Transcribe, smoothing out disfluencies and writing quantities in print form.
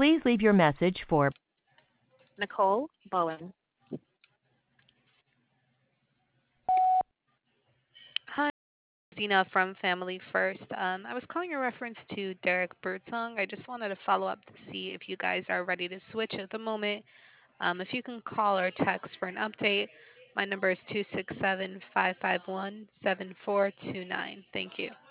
Please leave your message for Nicole Bowen. Hi, Zena from Family First. I was calling in reference to Derek Birdsong. I just wanted to follow up to see if you guys are ready to switch at the moment. If you can call or text for an update, my number is 267 551 7429. Thank you.